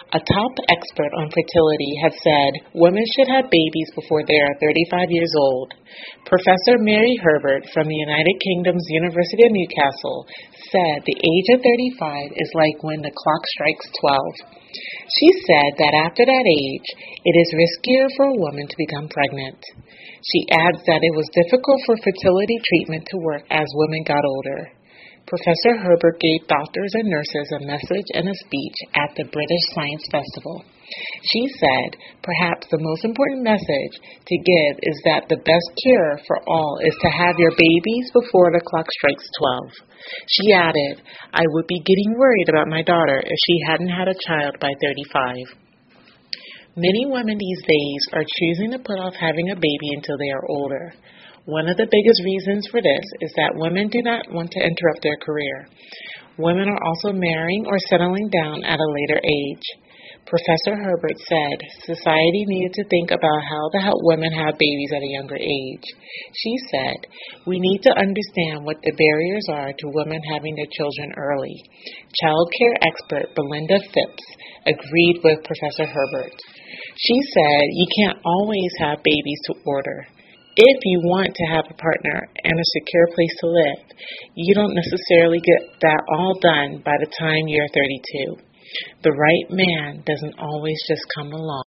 A top expert on fertility has said women should have babies before they are 35 years old. Professor Mary Herbert from the United Kingdom's University of Newcastle said the age of 35 is like when the clock strikes 12. She said that after that age, it is riskier for a woman to become pregnant. She adds that it was difficult for fertility treatment to work as women got older. Professor Herbert gave doctors and nurses a message and a speech at the British Science Festival. She said, perhaps the most important message to give is that the best cure for all is to have your babies before the clock strikes 12. She added, I would be getting worried about my daughter if she hadn't had a child by 35. Many women these days are choosing to put off having a baby until they are older. One of the biggest reasons for this is that women do not want to interrupt their career. Women are also marrying or settling down at a later age. Professor Herbert said society needed to think about how to help women have babies at a younger age. She said, we need to understand what the barriers are to women having their children early. Child care expert Belinda Phipps agreed with Professor Herbert. She said, you can't always have babies to order. If you want to have a partner and a secure place to live, you don't necessarily get that all done by the time you're 32. The right man doesn't always just come along.